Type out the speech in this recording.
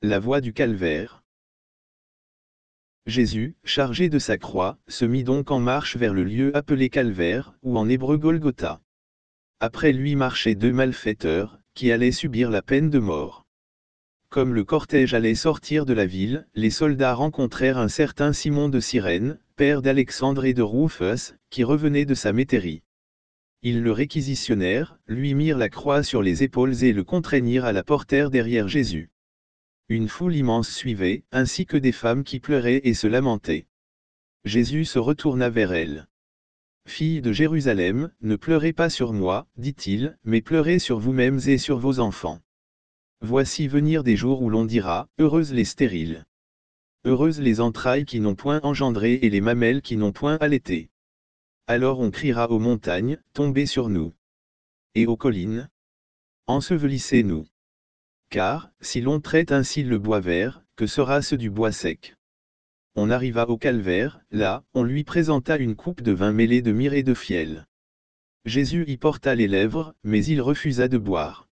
La voie du calvaire. Jésus, chargé de sa croix, se mit donc en marche vers le lieu appelé Calvaire, ou en hébreu Golgotha. Après lui marchaient deux malfaiteurs, qui allaient subir la peine de mort. Comme le cortège allait sortir de la ville, les soldats rencontrèrent un certain Simon de Cyrène, père d'Alexandre et de Rufus, qui revenait de sa métairie. Ils le réquisitionnèrent, lui mirent la croix sur les épaules et le contraignirent à la portère derrière Jésus. Une foule immense suivait, ainsi que des femmes qui pleuraient et se lamentaient. Jésus se retourna vers elles. « Filles de Jérusalem, ne pleurez pas sur moi, dit-il, mais pleurez sur vous-mêmes et sur vos enfants. Voici venir des jours où l'on dira, heureuses les stériles. Heureuses les entrailles qui n'ont point engendré et les mamelles qui n'ont point allaité. Alors on criera aux montagnes, tombez sur nous. Et aux collines, ensevelissez-nous. Car, si l'on traite ainsi le bois vert, que sera-ce du bois sec? On arriva au calvaire, là, on lui présenta une coupe de vin mêlée de myrrhe et de fiel. Jésus y porta les lèvres, mais il refusa de boire.